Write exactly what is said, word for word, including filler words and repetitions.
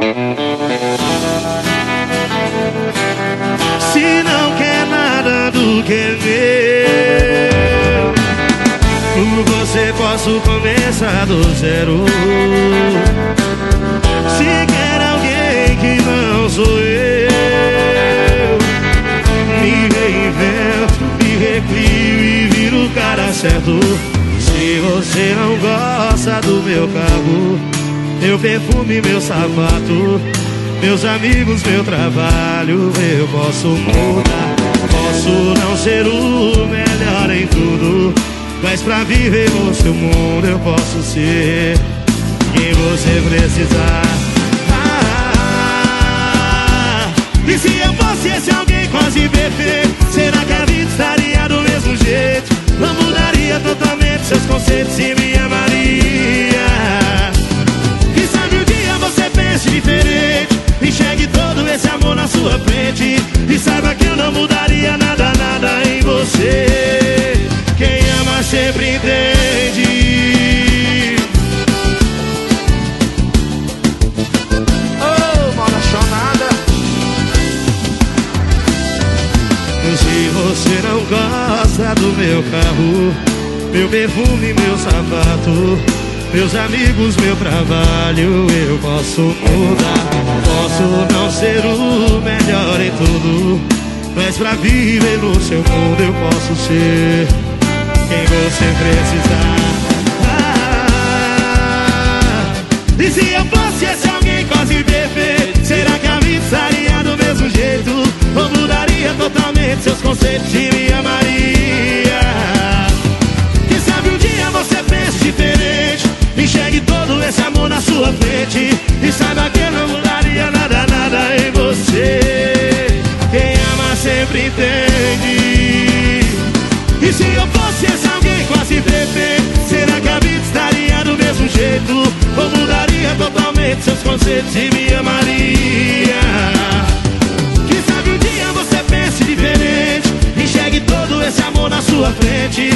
Se não quer nada do que é meu, por você posso começar do zero. Se quer alguém que não sou eu, me reinvento, me recrio e viro o cara certo. Se você não gosta do meu carro, meu perfume, meu sapato, meus amigos, meu trabalho, eu posso mudar. Posso não ser o melhor em tudo, mas pra viver no seu mundo eu posso ser quem você precisar. Ah, e se eu fosse esse alguém quase perfeito, será que a vida estaria do mesmo jeito? Não mudaria totalmente seus conceitos e me amaria. Quem sabe um dia você pense diferente, enxergue todo esse amor na sua frente e saiba que eu não mudaria nada, nada em você. Quem ama sempre entende. Oh, moda chonada. Se você não gosta do meu carro, meu perfume, meu sapato, meus amigos, meu trabalho, eu posso mudar. Posso não ser o melhor em tudo, mas pra viver no seu mundo eu posso ser quem você precisar. Ah, e se eu fosse esse alguém quase perfeito, será que a vida estaria do mesmo jeito? Ou mudaria totalmente seus conceitos e me amaria? Quem sabe um dia você pense diferente, enxergue todo esse amor na sua frente e saiba que eu não mudaria nada, nada em você. Quem ama sempre entende. E se eu fosse esse alguém quase perfeito, será que a vida estaria do mesmo jeito? Ou mudaria totalmente seus conceitos e me amaria? Quem sabe um dia você pense diferente, enxergue todo esse amor na sua frente